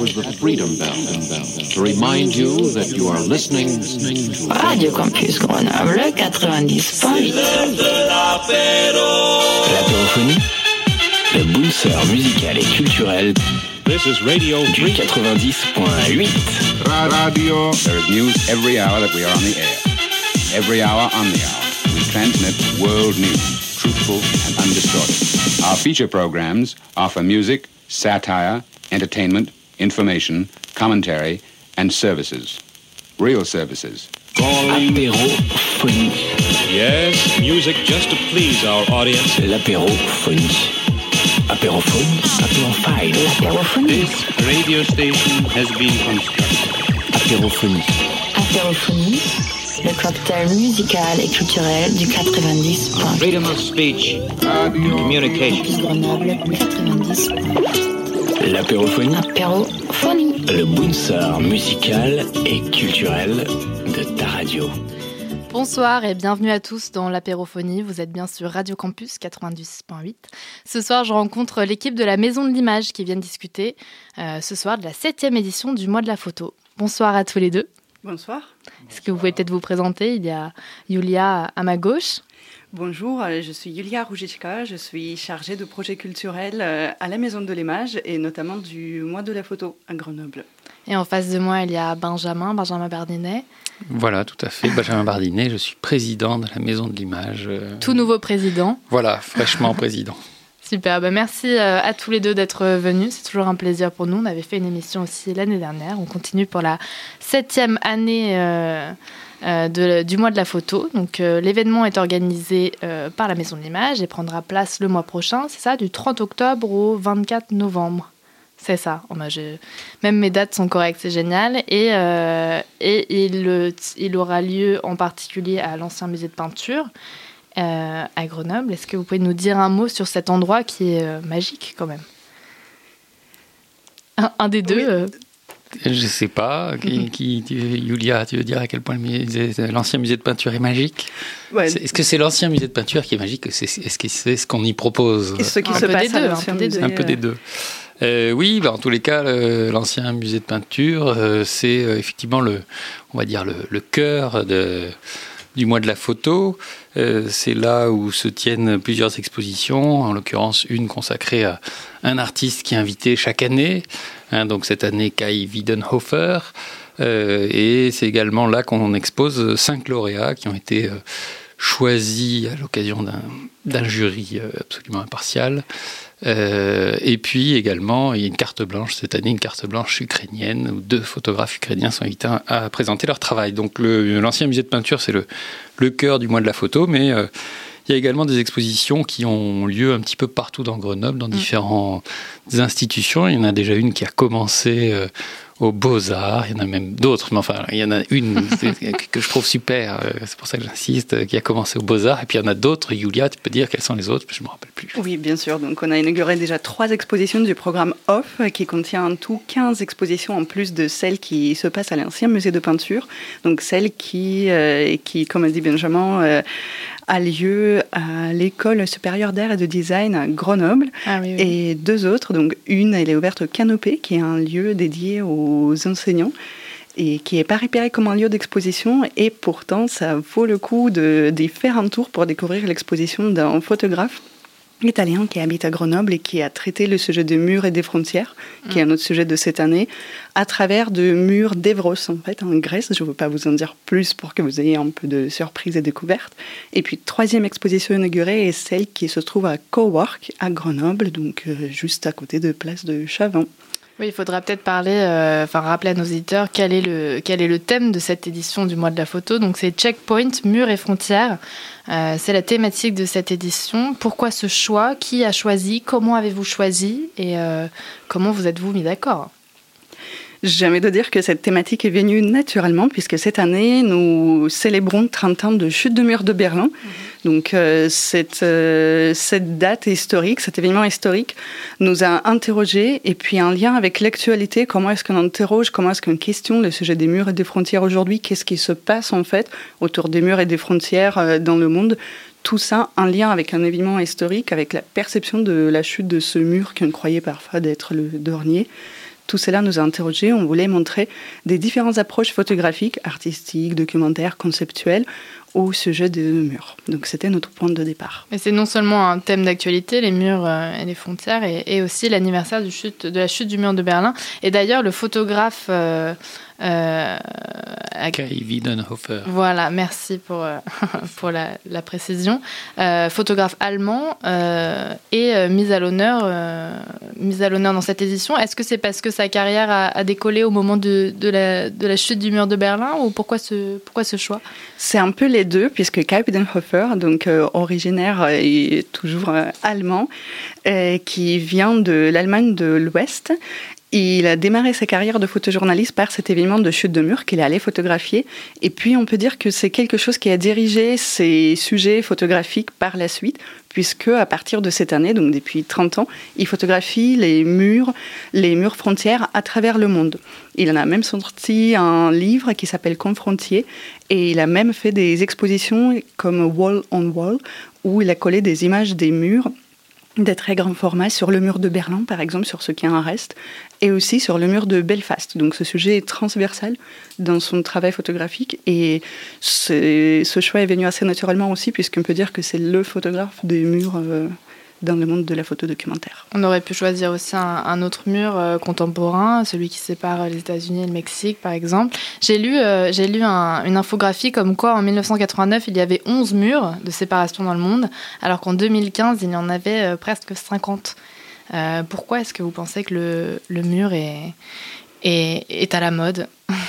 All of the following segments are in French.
was the Freedom Bell to remind you that you are listening to Radio Campus Grenoble 90.8. L'apérophonie, le booster musical et culturel This is Radio du 90.8. Radio. There is news every hour that we are on the air. Every hour on the hour. We transmit world news, truthful and undistorted. Our feature programs offer music, satire, entertainment, information, commentary, and services. Real services. Apérophonie. Yes, music just to please our audience. L'apérophonie. Apérophone, apérophile. L'apérophonie. This radio station has been constructed. Apérophonie. Apérophonie, le cocktail musical et culturel du 90.8. Freedom of speech and communication. Campus Grenoble 90.8. L'apérophonie, Apérophonie. le booster musical et culturel de ta radio. Bonsoir et bienvenue à tous dans l'apérophonie. Vous êtes bien sur Radio Campus 90.8. Ce soir, je rencontre l'équipe de la Maison de l'Image qui vient discuter ce soir de la 7e édition du mois de la photo. Bonsoir à tous les deux. Bonsoir. Est-ce que vous pouvez peut-être vous présenter ? Il y a Yulia à ma gauche. Bonjour, je suis Yulia Rougichka, je suis chargée de projets culturels à la Maison de l'Image et notamment du mois de la photo à Grenoble. Et en face de moi, il y a Benjamin Bardinet. Voilà, tout à fait. Benjamin Bardinet, je suis président de la Maison de l'Image. Tout nouveau président. Voilà, fraîchement président. Super, merci à tous les deux d'être venus. C'est toujours un plaisir pour nous. On avait fait une émission aussi l'année dernière. On continue pour la 7e année du mois de la photo. Donc, l'événement est organisé par la Maison de l'Image et prendra place le mois prochain. C'est ça, du 30 octobre au 24 novembre. C'est ça. Même mes dates sont correctes, c'est génial. Et il aura lieu en particulier à l'ancien musée de peinture à Grenoble. Est-ce que vous pouvez nous dire un mot sur cet endroit qui est magique quand même ? Un des deux Je ne sais pas. Yulia, tu veux dire à quel point l'ancien musée de peinture est magique ? Ouais. Est-ce que c'est l'ancien musée de peinture qui est magique ? Est-ce que c'est ce qu'on y propose ? Et ce qui Un se peu passe des à deux, l'ancien un peu des musée. Un peu des deux. Oui, en tous les cas, l'ancien musée de peinture, c'est effectivement on va dire le cœur du mois de la photo. C'est là où se tiennent plusieurs expositions, en l'occurrence une consacrée à un artiste qui est invité chaque année, donc cette année Kai Wiedenhofer, et c'est également là qu'on expose 5 lauréats qui ont été choisis à l'occasion d'un jury absolument impartial. Et puis également, il y a une carte blanche cette année, une carte blanche ukrainienne, où 2 photographes ukrainiens sont invités à présenter leur travail. Donc l'ancien musée de peinture, c'est le cœur du mois de la photo, mais il y a également des expositions qui ont lieu un petit peu partout dans Grenoble, dans différentes institutions. Il y en a déjà une qui a commencé aux Beaux-Arts, il y en a même d'autres, mais enfin, il y en a une que je trouve super, c'est pour ça que j'insiste, qui a commencé aux Beaux-Arts, et puis il y en a d'autres. Yulia, tu peux dire quelles sont les autres, je ne me rappelle plus. Oui, bien sûr. Donc, on a inauguré déjà 3 expositions du programme OFF, qui contient en tout 15 expositions en plus de celles qui se passent à l'ancien musée de peinture. Donc, celle qui comme a dit Benjamin, a lieu à l'École supérieure d'art et de design à Grenoble. Ah, oui. Et 2 autres. Donc, une, elle est ouverte au Canopé, qui est un lieu dédié aux enseignants et qui n'est pas repéré comme un lieu d'exposition. Et pourtant, ça vaut le coup d'y faire un tour pour découvrir l'exposition d'un photographe italien qui habite à Grenoble et qui a traité le sujet des murs et des frontières, qui est un autre sujet de cette année, à travers de murs d'Evros, en fait, en Grèce. Je ne veux pas vous en dire plus pour que vous ayez un peu de surprise et découverte. Et puis, 3e exposition inaugurée est celle qui se trouve à Cowork, à Grenoble, donc juste à côté de Place de Chavant. Oui, il faudra peut-être rappeler à nos auditeurs quel est le thème de cette édition du mois de la photo. Donc c'est Checkpoint, murs et frontières. C'est la thématique de cette édition. Pourquoi ce choix ? Qui a choisi ? Comment avez-vous choisi ? Et comment vous êtes-vous mis d'accord ? Jamais de dire que cette thématique est venue naturellement, puisque cette année, nous célébrons 30 ans de chute de mur de Berlin. Donc, cette date historique, cet événement historique, nous a interrogés. Et puis, en lien avec l'actualité, comment est-ce qu'on interroge, comment est-ce qu'on questionne le sujet des murs et des frontières aujourd'hui ? Qu'est-ce qui se passe, en fait, autour des murs et des frontières dans le monde ? Tout ça en lien avec un événement historique, avec la perception de la chute de ce mur qu'on croyait parfois d'être le dernier. tout cela nous a interrogés. On voulait montrer des différentes approches photographiques, artistiques, documentaires, conceptuelles, au sujet des murs. Donc c'était notre point de départ. Et c'est non seulement un thème d'actualité, les murs et les frontières, et aussi l'anniversaire de la chute du mur de Berlin. Et d'ailleurs, le photographe... Kai Wiedenhofer. Voilà, merci pour la précision. Photographe allemand et mise à l'honneur dans cette édition. Est-ce que c'est parce que sa carrière a décollé au moment de la chute du mur de Berlin, ou pourquoi ce choix ? C'est un peu les deux, puisque Kai Wiedenhofer, donc originaire et toujours allemand, qui vient de l'Allemagne de l'Ouest. Il a démarré sa carrière de photojournaliste par cet événement de chute de mur qu'il est allé photographier. Et puis, on peut dire que c'est quelque chose qui a dirigé ses sujets photographiques par la suite, puisque à partir de cette année, donc depuis 30 ans, il photographie les murs frontières à travers le monde. Il en a même sorti un livre qui s'appelle Confrontier, et il a même fait des expositions comme Wall on Wall, où il a collé des images des murs des très grands formats sur le mur de Berlin, par exemple, sur ce qui en reste, et aussi sur le mur de Belfast. Donc ce sujet est transversal dans son travail photographique, et ce choix est venu assez naturellement aussi, puisqu'on peut dire que c'est le photographe des murs dans le monde de la photo documentaire. On aurait pu choisir aussi un autre mur contemporain, celui qui sépare les États-Unis et le Mexique, par exemple. J'ai lu une infographie comme quoi, en 1989, il y avait 11 murs de séparation dans le monde, alors qu'en 2015, il y en avait presque 50. Pourquoi est-ce que vous pensez que le mur est à la mode ?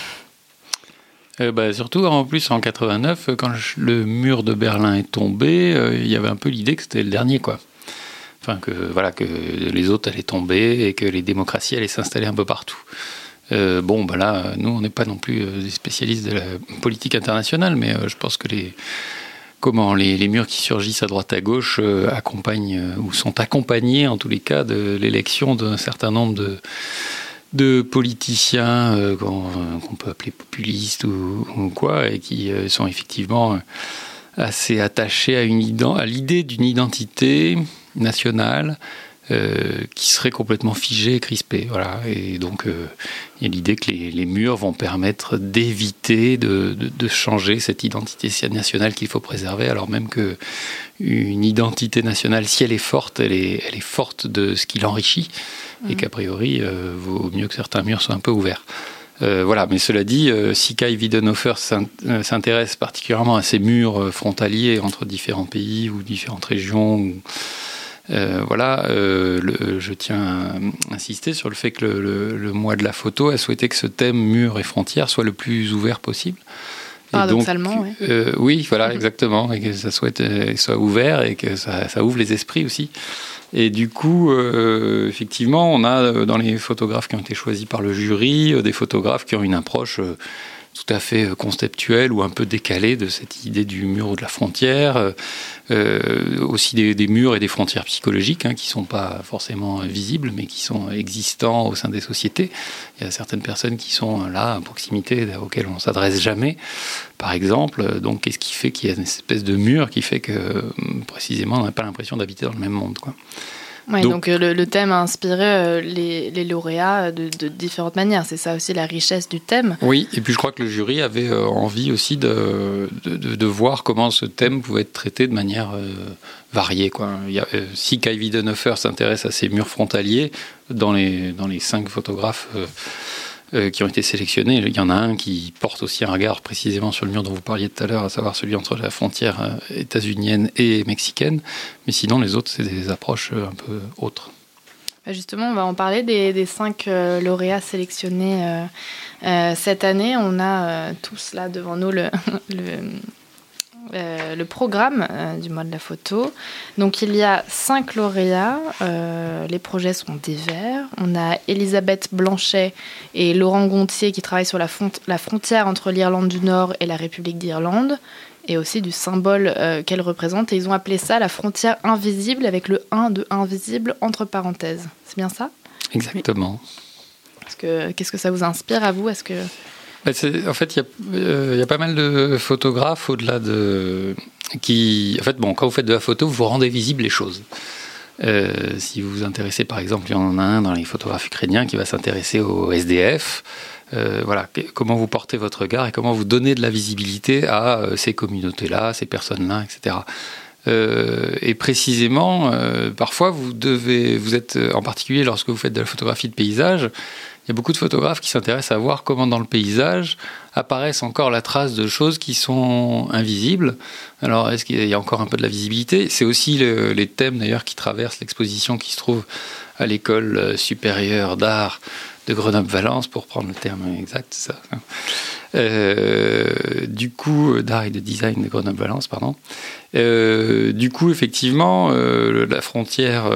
Surtout, en plus, en 89, quand le mur de Berlin est tombé, il y avait un peu l'idée que c'était le dernier, quoi. Enfin, que les autres allaient tomber et que les démocraties allaient s'installer un peu partout. Là, nous, on n'est pas non plus des spécialistes de la politique internationale, mais je pense que les murs qui surgissent à droite à gauche accompagnent ou sont accompagnés, en tous les cas, de l'élection d'un certain nombre de politiciens qu'on peut appeler populistes ou quoi, et qui sont effectivement assez attachés à l'idée d'une identité nationale qui serait complètement figée et crispée. Voilà. Et donc, il y a l'idée que les murs vont permettre d'éviter de changer cette identité nationale qu'il faut préserver, alors même qu'une identité nationale, si elle est forte, elle est forte de ce qui l'enrichit, et qu'a priori, vaut mieux que certains murs soient un peu ouverts. Mais cela dit, si Kai Wiedenhofer s'intéresse particulièrement à ces murs frontaliers entre différents pays ou différentes régions, je tiens à insister sur le fait que le mois de la photo a souhaité que ce thème murs et frontières soit le plus ouvert possible. Paradoxalement, oui. Oui, voilà, exactement, et que ça soit ouvert et que ça ouvre les esprits aussi. Et du coup, effectivement, on a dans les photographes qui ont été choisis par le jury, des photographes qui ont une approche tout à fait conceptuelle ou un peu décalée de cette idée du mur ou de la frontière, aussi des murs et des frontières psychologiques qui ne sont pas forcément visibles, mais qui sont existants au sein des sociétés. Il y a certaines personnes qui sont là, à proximité, auxquelles on ne s'adresse jamais, par exemple. Donc, qu'est-ce qui fait qu'il y a une espèce de mur qui fait que, précisément, on n'a pas l'impression d'habiter dans le même monde, quoi. Ouais, donc le thème a inspiré les lauréats de différentes manières. C'est ça aussi la richesse du thème. Oui, et puis je crois que le jury avait envie aussi de voir comment ce thème pouvait être traité de manière variée, quoi. Si Kai Wiedenhofer s'intéresse à ces murs frontaliers, dans les 5 photographes qui ont été sélectionnés, il y en a un qui porte aussi un regard précisément sur le mur dont vous parliez tout à l'heure, à savoir celui entre la frontière états-unienne et mexicaine, mais sinon les autres c'est des approches un peu autres. Justement, on va en parler des 5 lauréats sélectionnés cette année. On a tous là devant nous le programme du mois de la photo. Donc il y a 5 lauréats, les projets sont divers. On a Elisabeth Blanchet et Laurent Gontier qui travaillent sur la frontière entre l'Irlande du Nord et la République d'Irlande, et aussi du symbole qu'elle représente, et ils ont appelé ça la frontière invisible, avec le 1 de invisible entre parenthèses. C'est bien ça ? Exactement. Qu'est-ce que ça vous inspire à vous ? En fait, il y a pas mal de photographes au-delà de... En fait, quand vous faites de la photo, vous rendez visible les choses. Si vous vous intéressez, par exemple, il y en a un dans les photographes ukrainiens qui va s'intéresser au SDF. Voilà, comment vous portez votre regard et comment vous donnez de la visibilité à ces communautés-là, ces personnes-là, etc. Et précisément, parfois, vous êtes, en particulier lorsque vous faites de la photographie de paysage, il y a beaucoup de photographes qui s'intéressent à voir comment dans le paysage apparaissent encore la trace de choses qui sont invisibles. Alors, est-ce qu'il y a encore un peu de la visibilité ? C'est aussi les thèmes d'ailleurs qui traversent l'exposition qui se trouve à l'école supérieure d'art de Grenoble-Valence, pour prendre le terme exact, c'est ça. Du coup, d'art et de design de Grenoble-Valence, pardon. Du coup, effectivement, la frontière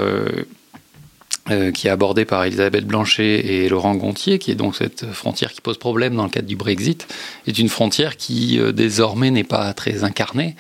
qui est abordée par Elisabeth Blanchet et Laurent Gontier, qui est donc cette frontière qui pose problème dans le cadre du Brexit, est une frontière qui désormais n'est pas très incarnée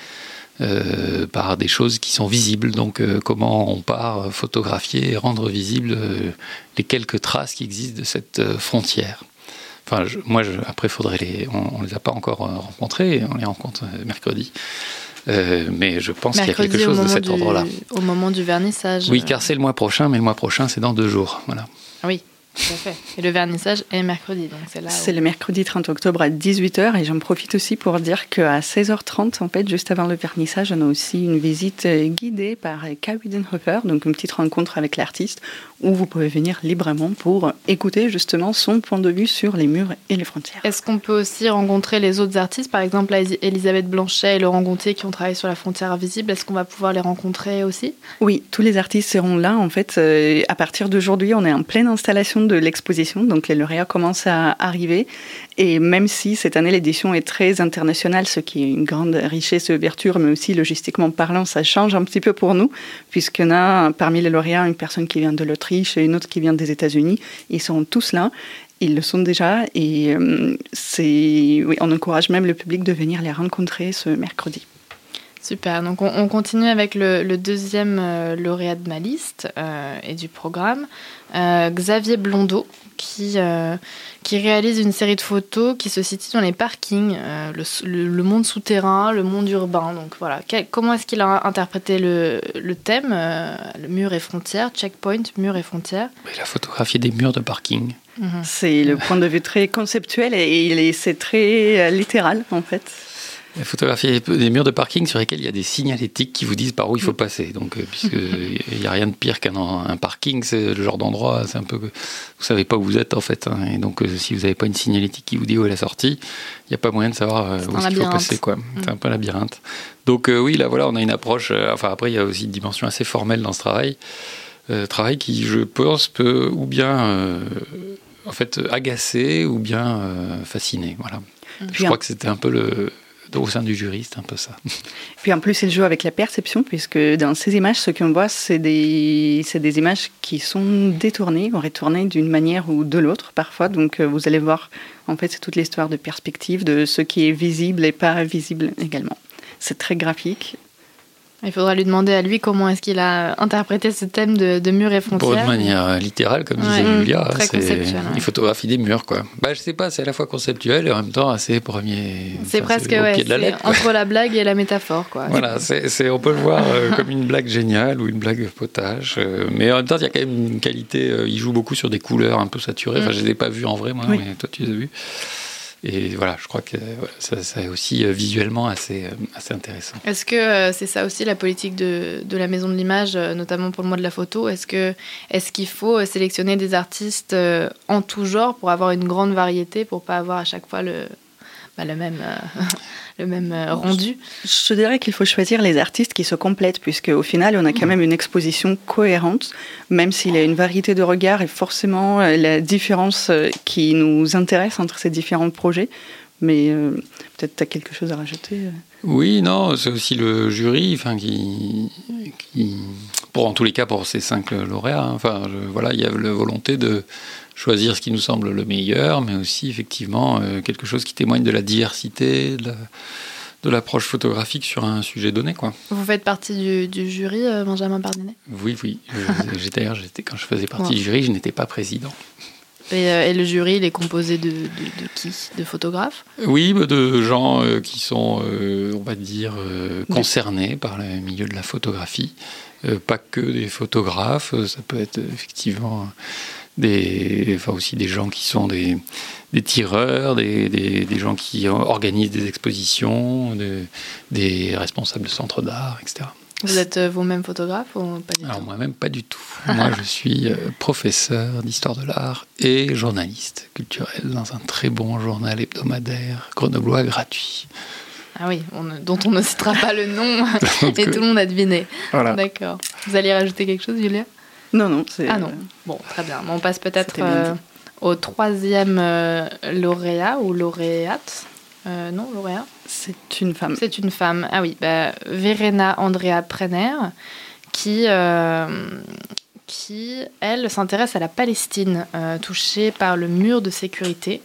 par des choses qui sont visibles. Donc comment on part photographier et rendre visibles les quelques traces qui existent de cette frontière. Enfin, après, on les a pas encore rencontrés, on les rencontre mercredi. Mais je pense qu'il y a quelque chose de cet ordre-là. Au moment du vernissage. Oui, car c'est le mois prochain, mais le mois prochain, c'est dans 2 jours. Voilà. Oui, tout à fait. Et le vernissage est mercredi. Donc c'est le mercredi 30 octobre à 18h. Et j'en profite aussi pour dire qu'à 16h30, en fait, juste avant le vernissage, on a aussi une visite guidée par Kai Wiedenhofer, donc une petite rencontre avec l'artiste, où vous pouvez venir librement pour écouter justement son point de vue sur les murs et les frontières. Est-ce qu'on peut aussi rencontrer les autres artistes, par exemple Elisabeth Blanchet et Laurent Gontier qui ont travaillé sur la frontière invisible? Est-ce qu'on va pouvoir les rencontrer aussi? Oui, tous les artistes seront là. En fait, à partir d'aujourd'hui, on est en pleine installation de l'exposition, donc les lauréats commencent à arriver. Et même si cette année, l'édition est très internationale, ce qui est une grande richesse ouverture, mais aussi logistiquement parlant, ça change un petit peu pour nous, puisqu'on a parmi les lauréats une personne qui vient de l'Autriche et une autre qui vient des États-Unis. Ils sont tous là, ils le sont déjà, et on encourage même le public de venir les rencontrer ce mercredi. Super, donc on continue avec le deuxième lauréat de ma liste et du programme, Xavier Blondeau, qui réalise une série de photos qui se situe dans les parkings, le monde souterrain, le monde urbain. Donc voilà, comment est-ce qu'il a interprété le thème, le mur et frontières, checkpoint, mur et frontières? Il a photographié des murs de parking. C'est le point de vue très conceptuel et c'est très littéral en fait. Photographier des murs de parking sur lesquels il y a des signalétiques qui vous disent par où il faut passer. Donc, puisqu'il n'y a rien de pire qu'un parking, c'est le genre d'endroit, c'est un peu, vous savez pas où vous êtes en fait. Hein, et donc, si vous n'avez pas une signalétique qui vous dit où est la sortie, il n'y a pas moyen de savoir où est-ce qu'il faut passer, quoi. C'est un peu un labyrinthe. Donc, oui, là, voilà, on a une approche. Enfin, après, il y a aussi une dimension assez formelle dans ce travail. Travail qui, je pense, peut ou bien en fait agacer ou bien fasciner. Voilà. Je crois que c'était un peu au sein du jury, c'est un peu ça. Puis en plus, il joue avec la perception, puisque dans ces images, ce qu'on voit, c'est des images qui sont détournées, ou retournées d'une manière ou de l'autre, parfois. Donc vous allez voir, en fait, c'est toute l'histoire de perspective, de ce qui est visible et pas visible également. C'est très graphique. Il faudra lui demander à lui comment est-ce qu'il a interprété ce thème de murs et frontières. De manière littérale, comme disait Julia. Très conceptuel. Il photographie des murs, quoi. Je sais pas, c'est à la fois conceptuel et en même temps assez premier. C'est presque au pied de la lettre, entre la blague et la métaphore, quoi. Voilà, on peut le voir comme une blague géniale ou une blague potage. Mais en même temps, il y a quand même une qualité. Il joue beaucoup sur des couleurs un peu saturées. Enfin, je les ai pas vues en vrai, moi, mais toi, tu les as vues. Et voilà, je crois que ça est aussi visuellement assez intéressant. Est-ce que c'est ça aussi la politique de la Maison de l'Image, notamment pour le mois de la photo? Est-ce qu'il faut sélectionner des artistes en tout genre pour avoir une grande variété, pour pas avoir à chaque fois le même rendu? Je dirais qu'il faut choisir les artistes qui se complètent, puisque au final, on a quand même une exposition cohérente, même s'il y a une variété de regards et forcément la différence qui nous intéresse entre ces différents projets. Mais peut-être tu as quelque chose à rajouter. Oui, non, c'est aussi le jury, qui en tous les cas pour ces 5 lauréats, voilà, il y a la volonté de choisir ce qui nous semble le meilleur, mais aussi effectivement quelque chose qui témoigne de la diversité, de l'approche photographique sur un sujet donné, quoi. Vous faites partie du jury, Benjamin Bardinet? Oui. Quand je faisais partie du jury, je n'étais pas président. Et le jury, il est composé de qui? De photographes? Oui, de gens qui sont, on va dire, concernés par le milieu de la photographie pas que des photographes, ça peut être effectivement aussi des gens qui sont des tireurs, des gens qui organisent des expositions, des responsables de centres d'art, etc. Vous êtes vous-même photographe ou pas du tout ? Alors moi-même, pas du tout. Moi, je suis professeur d'histoire de l'art et journaliste culturel dans un très bon journal hebdomadaire grenoblois gratuit. Ah oui, dont on ne citera pas le nom et tout le monde a deviné. Voilà. D'accord. Vous allez rajouter quelque chose, Julia ? Non, c'est... Ah non. Bon, très bien. On passe peut-être au troisième lauréat ou lauréate. Non, lauréat. C'est une femme. C'est une femme. Ah oui, Verena Andrea Prenner, qui elle, s'intéresse à la Palestine, touchée par le mur de sécurité.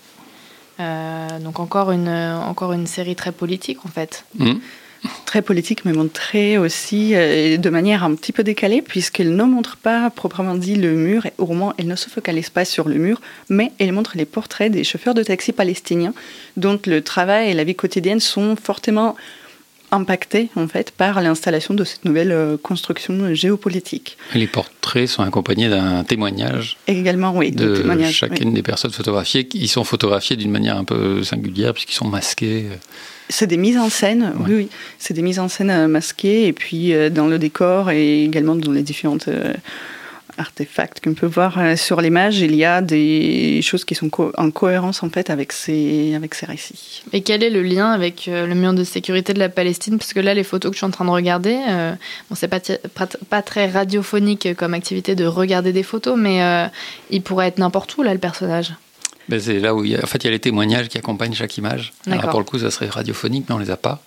Donc encore une série très politique, en fait. Très politique, mais montrée aussi de manière un petit peu décalée, puisqu'elle ne montre pas proprement dit le mur, et au moins elle ne se focalise pas sur le mur, mais elle montre les portraits des chauffeurs de taxi palestiniens, dont le travail et la vie quotidienne sont fortement impactés en fait par l'installation de cette nouvelle construction géopolitique. Les portraits sont accompagnés d'un témoignage. Également, oui, de chacune des personnes photographiées. Ils sont photographiés d'une manière un peu singulière puisqu'ils sont masqués. C'est des mises en scène, ouais. Oui. C'est des mises en scène masquées et puis dans le décor et également dans les différentes artefacts qu'on peut voir sur l'image, il y a des choses qui sont en cohérence en fait avec ces récits. Et quel est le lien avec le mur de sécurité de la Palestine ? Parce que là, les photos que je suis en train de regarder, c'est pas très radiophonique comme activité de regarder des photos, mais il pourrait être n'importe où là, le personnage. C'est là où il y a les témoignages qui accompagnent chaque image. Alors pour le coup, ça serait radiophonique, mais on les a pas.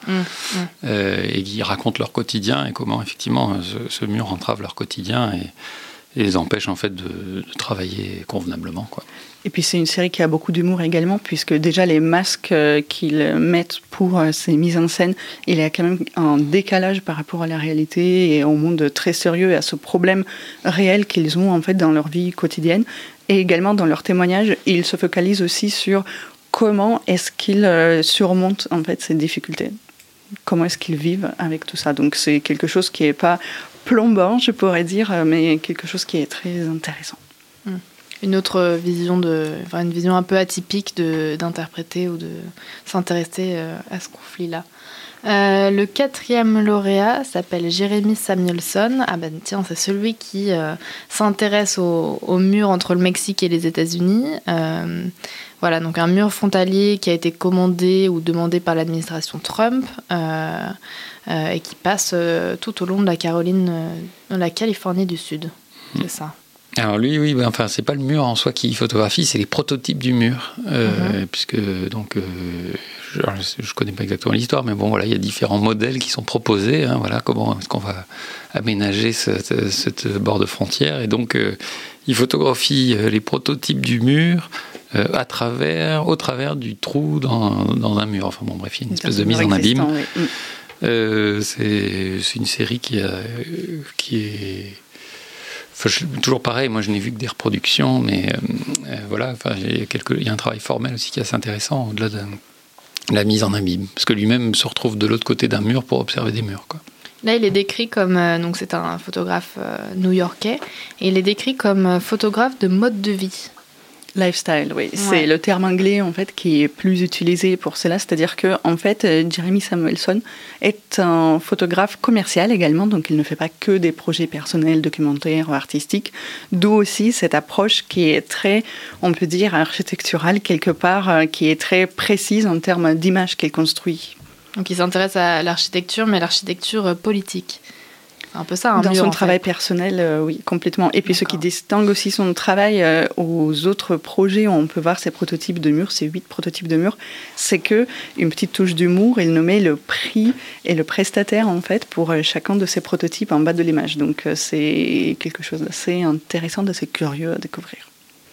Et qui racontent leur quotidien et comment effectivement ce mur entrave leur quotidien et les empêche en fait de travailler convenablement, quoi. Et puis c'est une série qui a beaucoup d'humour également, puisque déjà les masques qu'ils mettent pour ces mises en scène, il y a quand même un décalage par rapport à la réalité et au monde très sérieux et à ce problème réel qu'ils ont en fait dans leur vie quotidienne. Et également dans leurs témoignages, ils se focalisent aussi sur comment est-ce qu'ils surmontent en fait ces difficultés. Comment est-ce qu'ils vivent avec tout ça. Donc c'est quelque chose qui n'est pas plombant, je pourrais dire, mais quelque chose qui est très intéressant. Une autre vision, une vision un peu atypique d'interpréter ou de s'intéresser à ce conflit-là. Le quatrième lauréat s'appelle Jeremy Samuelson. Ah ben tiens, c'est celui qui s'intéresse au mur entre le Mexique et les États-Unis. Voilà, donc un mur frontalier qui a été commandé ou demandé par l'administration Trump et qui passe tout au long de la Californie du Sud. C'est ça. Alors lui, oui, c'est pas le mur en soi qui photographie, c'est les prototypes du mur, puisque donc je connais pas exactement l'histoire, mais bon voilà, il y a différents modèles qui sont proposés. Voilà, comment est-ce qu'on va aménager cette bord de frontière, et donc il photographie les prototypes du mur au travers du trou dans un mur. Enfin bon, bref, il y a une espèce de mise en abîme. Oui. C'est une série qui est toujours pareil, moi je n'ai vu que des reproductions, mais voilà, il y a un travail formel aussi qui est assez intéressant, au-delà de la mise en abîme, parce que lui-même se retrouve de l'autre côté d'un mur pour observer des murs, quoi. Là, il est décrit comme, donc c'est un photographe new-yorkais, et il est décrit comme photographe de mode de vie. Lifestyle, oui. Ouais. C'est le terme anglais en fait qui est plus utilisé pour cela. C'est-à-dire que en fait, Jeremy Samuelson est un photographe commercial également, donc il ne fait pas que des projets personnels, documentaires ou artistiques. D'où aussi cette approche qui est très, on peut dire, architecturale quelque part, qui est très précise en termes d'image qu'il construit. Donc il s'intéresse à l'architecture, mais l'architecture politique. Un peu ça, dans son travail personnel, oui, complètement. Et puis ce qui distingue aussi son travail aux autres projets où on peut voir ces prototypes de murs, ces 8 prototypes de murs, c'est que une petite touche d'humour, il nommait le prix et le prestataire en fait pour chacun de ces prototypes en bas de l'image. Donc c'est quelque chose d'assez intéressant, d'assez curieux à découvrir.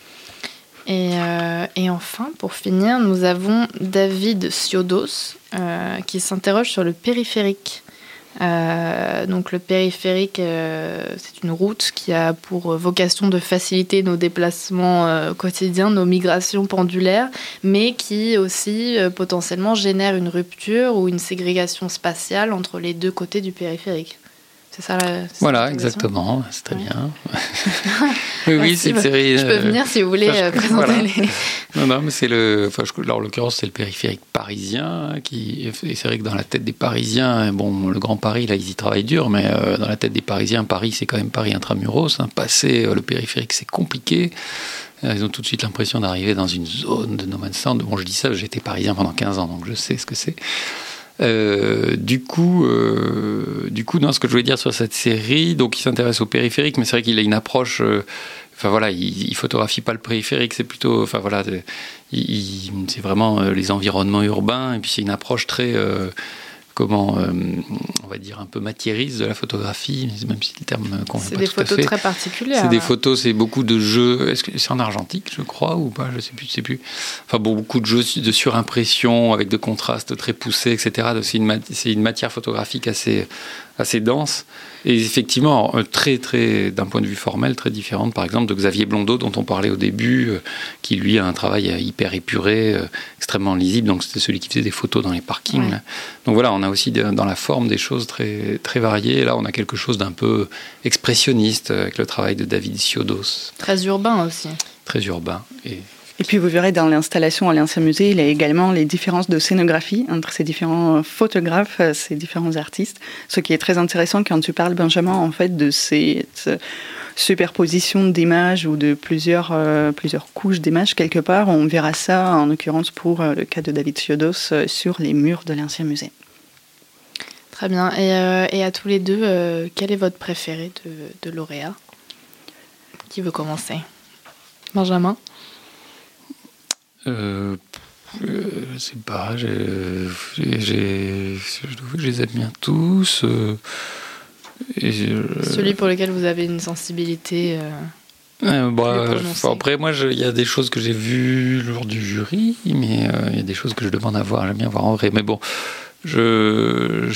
Et enfin, pour finir, nous avons David Siodos qui s'interroge sur le périphérique. Donc le périphérique, c'est une route qui a pour vocation de faciliter nos déplacements quotidiens, nos migrations pendulaires, mais qui aussi potentiellement génère une rupture ou une ségrégation spatiale entre les deux côtés du périphérique. C'est ça Voilà, exactement. C'est très bien. oui, c'est une série... Je peux venir si vous voulez présenter voilà. les... Non, mais c'est en l'occurrence, c'est le périphérique parisien et c'est vrai que dans la tête des Parisiens, bon, le Grand Paris, là, ils y travaillent dur, mais dans la tête des Parisiens, Paris, c'est quand même Paris intramuros. Passer le périphérique, c'est compliqué. Ils ont tout de suite l'impression d'arriver dans une zone de no man's land. Bon, je dis ça, j'ai été parisien pendant 15 ans, donc je sais ce que c'est. Du coup, non, ce que je voulais dire sur cette série, donc il s'intéresse au périphérique, mais c'est vrai qu'il a une approche. Il photographie pas le périphérique, c'est plutôt, c'est vraiment les environnements urbains, et puis c'est une approche très, on va dire un peu matiériste de la photographie, même si le terme convient pas tout à fait. C'est des photos très particulières. C'est des photos, c'est beaucoup de jeux. Est-ce que c'est en argentique, je crois, ou pas? Je sais plus. Enfin, beaucoup de jeux de surimpression avec de contrastes très poussés, etc. Donc, c'est une matière photographique assez dense. Et effectivement, très, très, d'un point de vue formel, très différente, par exemple, de Xavier Blondeau, dont on parlait au début, qui lui a un travail hyper épuré, extrêmement lisible. Donc c'était celui qui faisait des photos dans les parkings. Ouais. Donc voilà, on a aussi dans la forme des choses très, très variées. Et là, on a quelque chose d'un peu expressionniste avec le travail de David Siodos. Très urbain aussi. Très urbain. Et puis vous verrez dans l'installation à l'Ancien Musée, il y a également les différences de scénographie entre ces différents photographes, ces différents artistes. Ce qui est très intéressant quand tu parles, Benjamin, en fait, de cette superposition d'images ou de plusieurs couches d'images quelque part. On verra ça, en l'occurrence pour le cas de David Siodos, sur les murs de l'Ancien Musée. Très bien. Et à tous les deux, quel est votre préféré de lauréat? Qui veut commencer? Benjamin? Je sais pas, je les aime bien tous. Celui pour lequel vous avez une sensibilité après, moi, il y a des choses que j'ai vues lors du jury, mais il y a des choses que je demande à voir, j'aime bien voir en vrai. Mais bon, je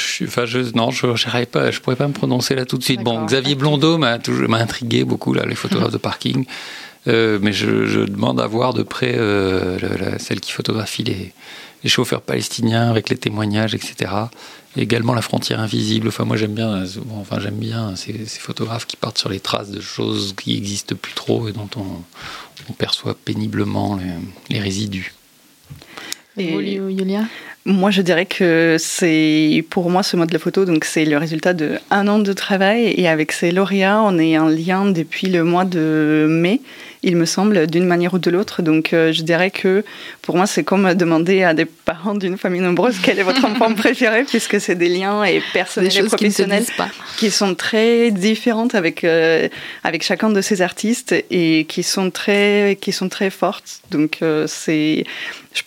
pourrais pas me prononcer là tout de suite. D'accord. Bon, Xavier Blondeau m'a intrigué beaucoup, là, les photographes de parking. Mais je demande à voir de près celle qui photographie les chauffeurs palestiniens avec les témoignages, etc. Et également la frontière invisible. Enfin, moi, j'aime bien ces photographes qui partent sur les traces de choses qui n'existent plus trop et dont on perçoit péniblement les résidus. Et vous, Yulia ? Moi, je dirais que pour moi, ce mode de la photo, donc c'est le résultat d'1 an de travail. Et avec ces lauréats, on est en lien depuis le mois de mai, il me semble, d'une manière ou de l'autre. Donc, je dirais que pour moi, c'est comme demander à des parents d'une famille nombreuse quel est votre enfant préféré, puisque c'est des liens personnels et professionnels qui sont très différentes avec chacun de ces artistes et qui sont très fortes. Donc, je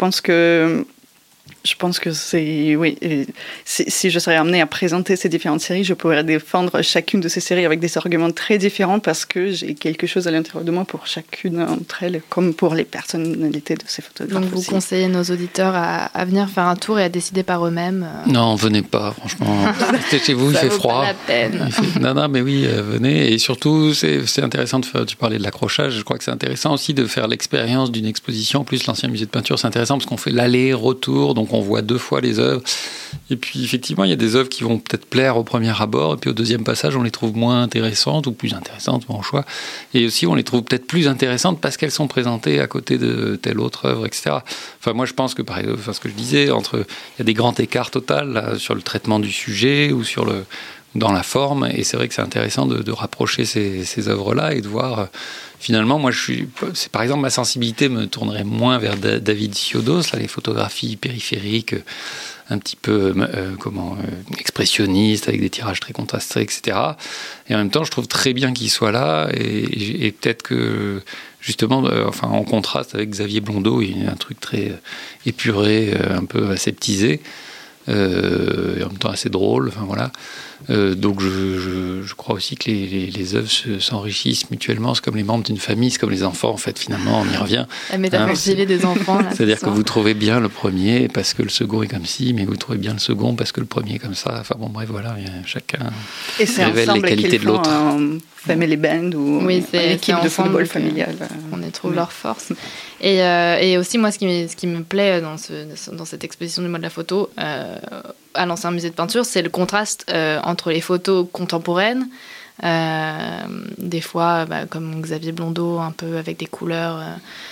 pense que c'est... Oui, si je serais amenée à présenter ces différentes séries, je pourrais défendre chacune de ces séries avec des arguments très différents parce que j'ai quelque chose à l'intérieur de moi pour chacune d'entre elles, comme pour les personnalités de ces photographes. Donc vous conseillez nos auditeurs à venir faire un tour et à décider par eux-mêmes Non, venez pas, franchement. Restez chez vous, il fait froid. Ça vaut pas la peine. Non, mais oui, venez. Et surtout, c'est intéressant de faire... Tu parlais de l'accrochage, je crois que c'est intéressant aussi de faire l'expérience d'une exposition. En plus, l'Ancien Musée de Peinture, c'est intéressant parce qu'on fait l'aller-retour, donc on voit 2 fois les œuvres. Et puis, effectivement, il y a des œuvres qui vont peut-être plaire au premier abord, et puis au deuxième passage, on les trouve moins intéressantes ou plus intéressantes, bon choix. Et aussi, on les trouve peut-être plus intéressantes parce qu'elles sont présentées à côté de telle autre œuvre, etc. Enfin, moi, je pense que, par exemple, ce que je disais, il y a des grands écarts totaux là, sur le traitement du sujet ou dans la forme, et c'est vrai que c'est intéressant de rapprocher ces œuvres-là et de voir... Finalement, moi, c'est par exemple ma sensibilité me tournerait moins vers David Siodos, là, les photographies périphériques, un petit peu expressionnistes, avec des tirages très contrastés, etc. Et en même temps, je trouve très bien qu'il soit là, et peut-être que justement, en contraste avec Xavier Blondeau, il y a un truc très épuré, un peu aseptisé. Et en même temps assez drôle, enfin voilà. Donc je crois aussi que les œuvres s'enrichissent mutuellement. C'est comme les membres d'une famille, c'est comme les enfants en fait. Finalement, on y revient. La métaphore des enfants. Là, c'est-à-dire que vous trouvez bien le premier parce que le second est comme ci, mais vous trouvez bien le second parce que le premier est comme ça. Enfin bon, bref, voilà, chacun révèle les qualités de l'autre. Family Band ou une équipe de football familial. On y trouve leur force. Et aussi, moi, ce qui me plaît dans cette exposition du mois de la photo, à l'ancien musée de peinture, c'est le contraste entre les photos contemporaines, des fois comme Xavier Blondeau, un peu avec des couleurs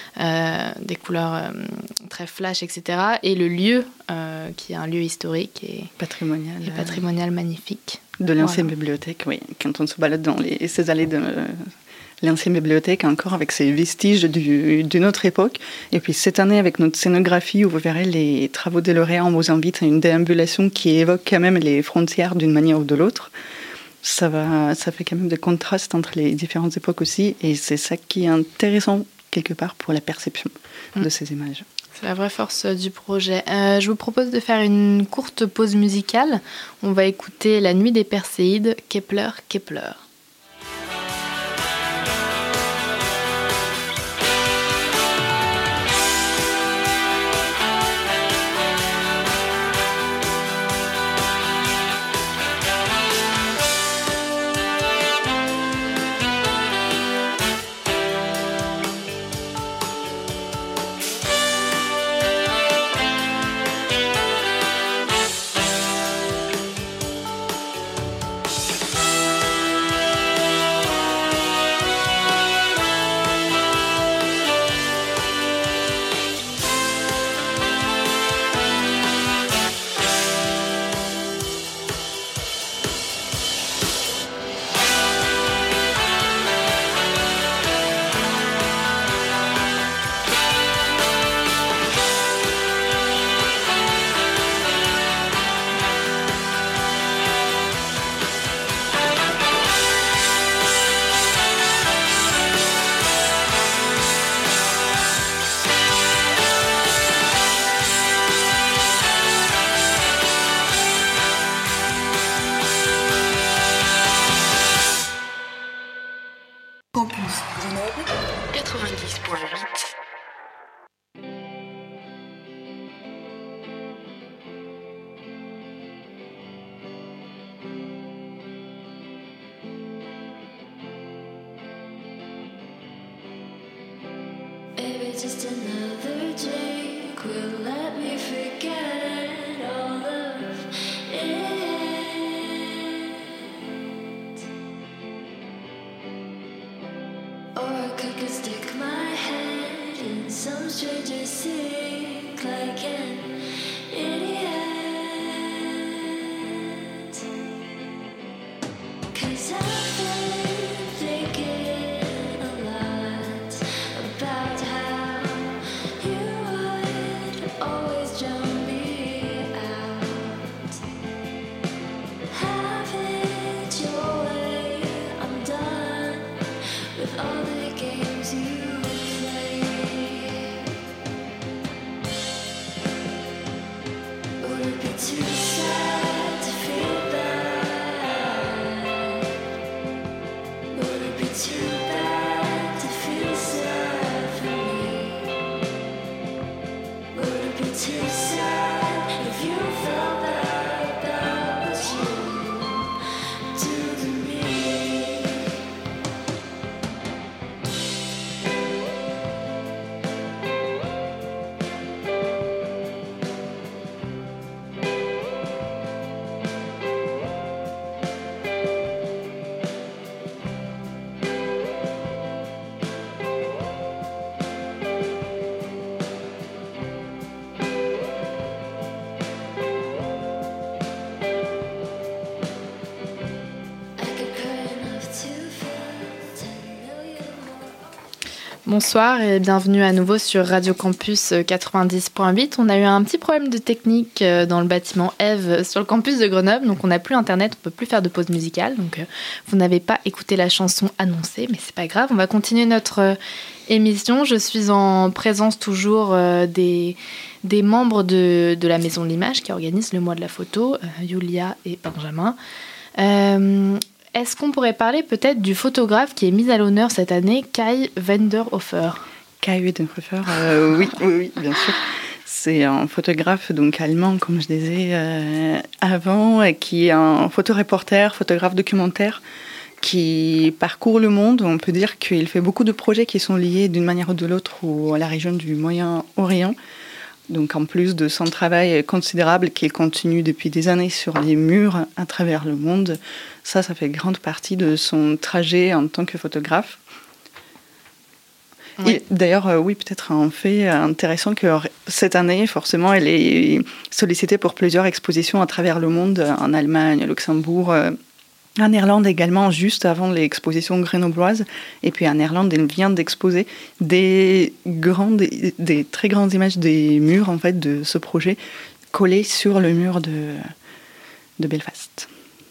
très flash, etc. Et le lieu, qui est un lieu historique et patrimonial magnifique. De l'ancienne bibliothèque, oui. Quand on se balade dans ces allées de l'ancienne bibliothèque, encore avec ses vestiges d'une autre époque. Et puis cette année, avec notre scénographie, où vous verrez les travaux de lauréats, on vous invite à une déambulation qui évoque quand même les frontières d'une manière ou de l'autre. Ça fait quand même des contrastes entre les différentes époques aussi, et c'est ça qui est intéressant quelque part pour la perception de ces images. C'est la vraie force du projet. Je vous propose de faire une courte pause musicale. On va écouter La Nuit des Perséides, Kepler, Kepler. Just another drink will let me forget all of it. Or I could stick my head in some stranger's sink like an idiot. 'Cause I've been thinking a lot about how you would always drown me out. Have it your way, I'm done with all the games you play. Would it be too sad to feel bad? Would it be too bad to feel sad for me? Would it be too sad if you felt bad about what you do to me? I could cry enough to feel 10 million more. Bonsoir et bienvenue à nouveau sur Radio Campus 90.8. On a eu un petit problème de technique dans le bâtiment Eve sur le campus de Grenoble, donc on n'a plus internet, on peut plus faire de pause musicale, donc vous n'avez pas écouté la chanson annoncée, mais c'est pas grave, on va continuer notre émission. Je suis en présence toujours des membres de la Maison de l'Image qui organise le mois de la photo, Yulia et Benjamin. Est-ce qu'on pourrait parler peut-être du photographe qui est mis à l'honneur cette année, Kai Wenderhofer? Kai Wenderhofer, oui, bien sûr. C'est un photographe donc allemand, comme je disais avant, qui est un photoreporter, photographe documentaire, qui parcourt le monde. On peut dire qu'il fait beaucoup de projets qui sont liés d'une manière ou de l'autre à la région du Moyen-Orient, Donc en plus de son travail considérable qu'il continue depuis des années sur les murs à travers le monde, ça fait grande partie de son trajet en tant que photographe. Oui. Et d'ailleurs, oui, peut-être un fait intéressant que cette année, forcément, elle est sollicitée pour plusieurs expositions à travers le monde, en Allemagne, au Luxembourg, en Irlande également, juste avant l'exposition grenobloise. Et puis en Irlande, elle vient d'exposer des très grandes images des murs en fait, de ce projet collées sur le mur de Belfast.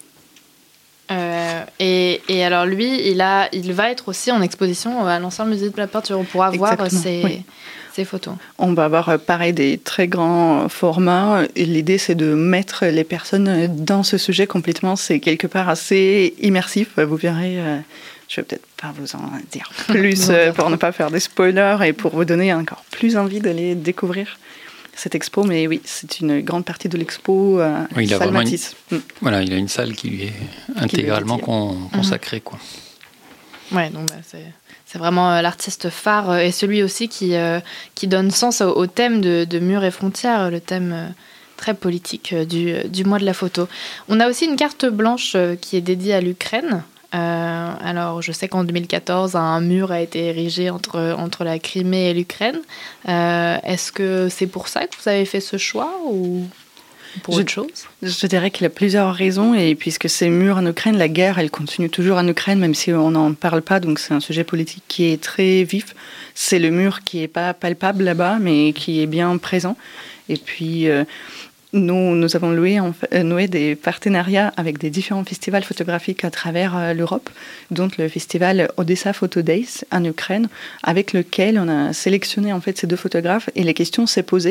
Et alors lui, il va être aussi en exposition à l'Ancien Musée de la Peinture. On pourra voir ses photos. On va avoir pareil des très grands formats. Et l'idée, c'est de mettre les personnes dans ce sujet complètement. C'est quelque part assez immersif. Vous verrez, je vais peut-être pas vous en dire plus pour ne pas faire des spoilers et pour vous donner encore plus envie d'aller découvrir cette expo, mais oui, c'est une grande partie de l'expo salle Matisse. Voilà, il a une salle qui lui est intégralement consacrée, quoi. Ouais, donc c'est vraiment l'artiste phare et celui aussi qui donne sens au thème de murs et frontières, le thème très politique du mois de la photo. On a aussi une carte blanche qui est dédiée à l'Ukraine. Alors, je sais qu'en 2014, un mur a été érigé entre la Crimée et l'Ukraine. Est-ce que c'est pour ça que vous avez fait ce choix ou pour autre chose? Je dirais qu'il y a plusieurs raisons. Et puisque ces murs en Ukraine, la guerre, elle continue toujours en Ukraine, même si on n'en parle pas. Donc, c'est un sujet politique qui est très vif. C'est le mur qui n'est pas palpable là-bas, mais qui est bien présent. Et puis... Nous avons noué des partenariats avec des différents festivals photographiques à travers l'Europe, dont le festival Odessa Photo Days en Ukraine, avec lequel on a sélectionné en fait ces deux photographes. Et les questions s'est posées,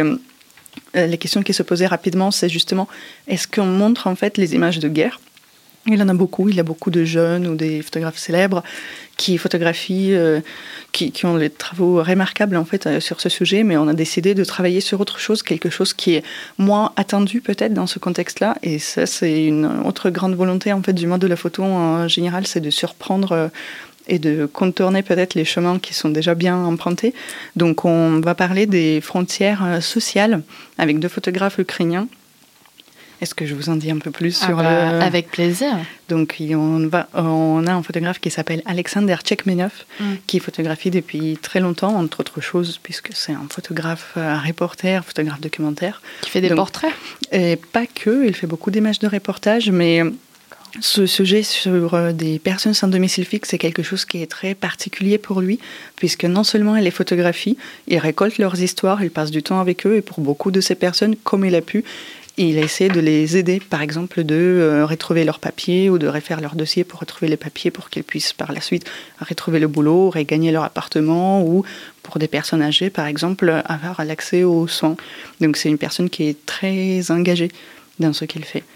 les questions qui se posaient rapidement, c'est justement est-ce qu'on montre en fait les images de guerre? Il y en a beaucoup. Il y a beaucoup de jeunes ou des photographes célèbres qui photographient, qui ont des travaux remarquables en fait sur ce sujet. Mais on a décidé de travailler sur autre chose, quelque chose qui est moins attendu peut-être dans ce contexte-là. Et ça, c'est une autre grande volonté en fait du monde de la photo en général, c'est de surprendre et de contourner peut-être les chemins qui sont déjà bien empruntés. Donc, on va parler des frontières sociales avec deux photographes ukrainiens. Est-ce que je vous en dis un peu plus sur Avec plaisir. Donc, on a un photographe qui s'appelle Alexander Tchekmenov, qui photographie depuis très longtemps, entre autres choses, puisque c'est un photographe reporter, photographe documentaire. Qui fait des portraits? Et pas que, il fait beaucoup d'images de reportage, mais ce sujet sur des personnes sans domicile fixe, c'est quelque chose qui est très particulier pour lui, puisque non seulement il les photographie, il récolte leurs histoires, il passe du temps avec eux, et pour beaucoup de ces personnes, comme il a pu, il a essayé de les aider, par exemple, de retrouver leurs papiers ou de refaire leur dossier pour retrouver les papiers pour qu'ils puissent par la suite retrouver le boulot, regagner leur appartement ou pour des personnes âgées, par exemple, avoir l'accès aux soins. Donc c'est une personne qui est très engagée dans ce qu'elle fait.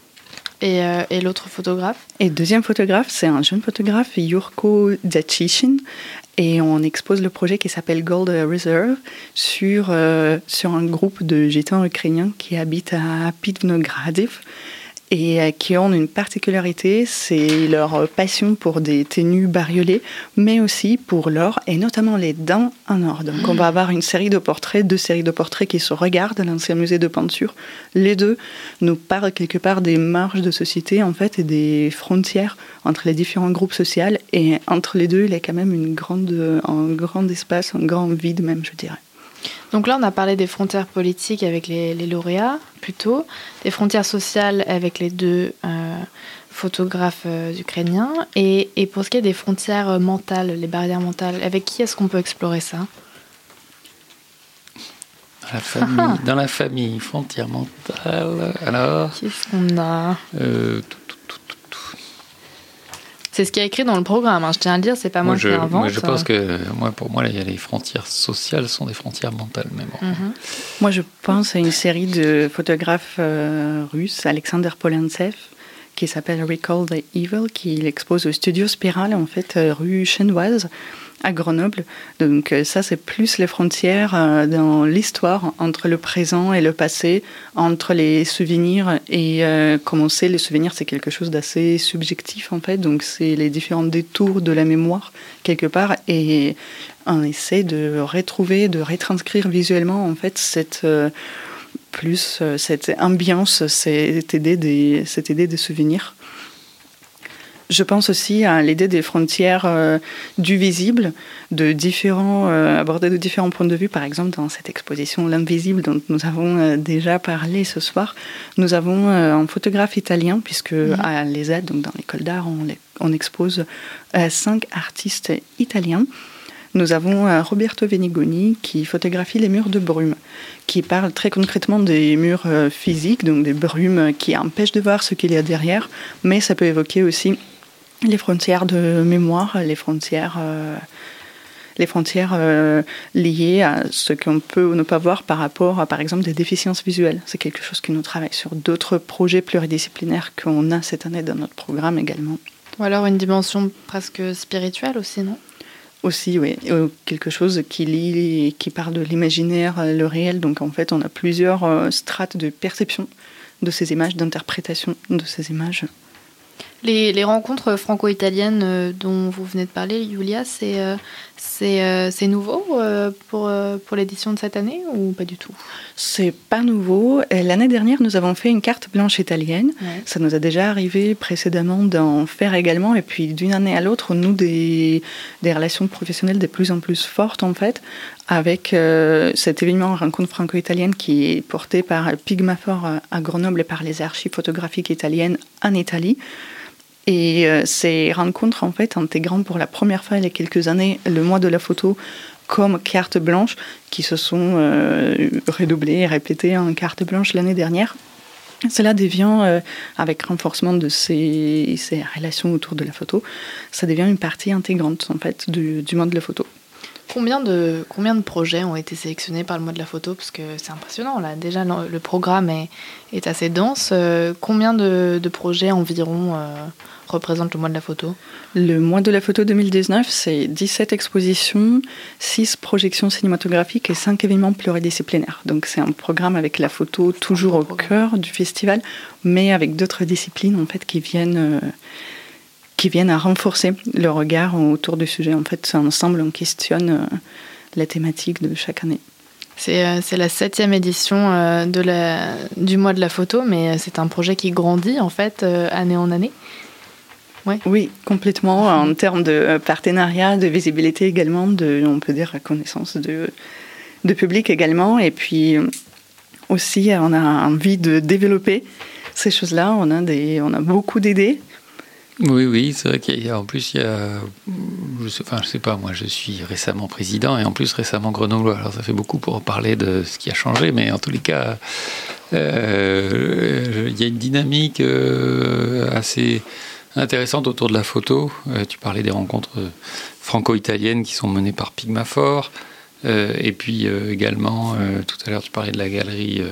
Et l'autre photographe? Et le deuxième photographe, c'est un jeune photographe, Yurko Dzachishin. Et on expose le projet qui s'appelle Gold Reserve sur un groupe de gitans ukrainiens qui habitent à Pitvinogradiv et qui ont une particularité, c'est leur passion pour des tenues bariolées, mais aussi pour l'or, et notamment les dents en or. Donc on va avoir deux séries de portraits qui se regardent à l'Ancien Musée de Peinture. Les deux nous parlent quelque part des marges de société, en fait, et des frontières entre les différents groupes sociaux, et entre les deux, il y a quand même un grand espace, un grand vide même, je dirais. Donc là, on a parlé des frontières politiques avec les lauréats, plutôt, des frontières sociales avec les deux photographes ukrainiens, et pour ce qui est des frontières mentales, les barrières mentales, avec qui est-ce qu'on peut explorer ça? Dans la famille, frontières mentales, alors... Qu'est-ce qu'on a? C'est ce qui est écrit dans le programme, hein. Je tiens à le dire, c'est pas moi qui l'invente. Moi, je pense que pour moi, il y a les frontières sociales sont des frontières mentales même. Moi, je pense à une série de photographes russes, Alexander Polantsev, qui s'appelle Recall the Evil, qui expose au studio Spiral, en fait, rue Chenoise, à Grenoble. Donc ça, c'est plus les frontières dans l'histoire entre le présent et le passé, entre les souvenirs et comme on sait, les souvenirs, c'est quelque chose d'assez subjectif en fait. Donc c'est les différents détours de la mémoire quelque part, et on essaie de retrouver, de retranscrire visuellement en fait cette ambiance, cette idée des souvenirs. Je pense aussi à l'idée des frontières du visible, aborder de différents points de vue. Par exemple, dans cette exposition L'invisible dont nous avons déjà parlé ce soir, nous avons un photographe italien, puisque à l'ESAD, donc dans l'école d'art, on expose 5 artistes italiens. Nous avons Roberto Venigoni qui photographie les murs de brume, qui parle très concrètement des murs physiques, donc des brumes qui empêchent de voir ce qu'il y a derrière, mais ça peut évoquer aussi les frontières de mémoire, les frontières liées à ce qu'on peut ou ne pas voir par rapport à, par exemple, des déficiences visuelles. C'est quelque chose que nous travaillons sur d'autres projets pluridisciplinaires qu'on a cette année dans notre programme également. Ou alors une dimension presque spirituelle aussi, non ? Aussi, oui. Quelque chose qui parle de l'imaginaire, le réel. Donc, en fait, on a plusieurs strates de perception de ces images, d'interprétation de ces images. Les rencontres franco-italiennes dont vous venez de parler, Julia, c'est nouveau pour l'édition de cette année ou pas du tout ? C'est pas nouveau. L'année dernière, nous avons fait une carte blanche italienne. Ouais. Ça nous a déjà arrivé précédemment d'en faire également. Et puis d'une année à l'autre, nous, des relations professionnelles de plus en plus fortes, en fait, avec cet événement Rencontre franco-italienne qui est porté par Pigmafor à Grenoble et par les archives photographiques italiennes en Italie. Et ces rencontres, en fait, intégrant pour la première fois il y a quelques années le mois de la photo comme carte blanche, qui se sont redoublées et répétées en carte blanche l'année dernière. Cela devient, avec renforcement de ces relations autour de la photo, ça devient une partie intégrante, en fait, du monde de la photo. Combien de projets ont été sélectionnés par le mois de la photo ? Parce que c'est impressionnant, là. Déjà, le programme est assez dense. Combien de projets environ représente le mois de la photo ? Le mois de la photo 2019, c'est 17 expositions, 6 projections cinématographiques et 5 événements pluridisciplinaires. Donc c'est un programme avec la photo toujours au cœur du festival, mais avec d'autres disciplines en fait, qui viennent à renforcer le regard autour du sujet. En fait, ensemble, on questionne la thématique de chaque année. C'est la 7e édition du mois de la photo, mais c'est un projet qui grandit en fait année en année. Ouais. Oui, complètement, en termes de partenariat, de visibilité également, on peut dire reconnaissance de public également. Et puis aussi, on a envie de développer ces choses-là. On a beaucoup d'idées. Oui, c'est vrai qu'il y a, en plus, je sais pas, moi je suis récemment président et en plus récemment grenoblois. Alors ça fait beaucoup pour parler de ce qui a changé, mais en tous les cas, il y a une dynamique assez intéressante autour de la photo. Tu parlais des rencontres franco-italiennes qui sont menées par Pigmafor. Et puis également, tout à l'heure, tu parlais de la galerie